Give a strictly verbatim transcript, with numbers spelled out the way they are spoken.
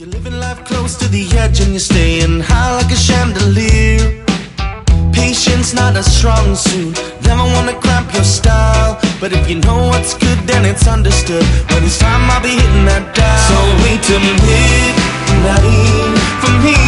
You're living life close to the edge and you're staying high like a chandelier. Patience not a strong suit, never wanna cramp your style. But if you know what's good, then it's understood. When it's time, I'll be hitting that dial. So wait till midnight for me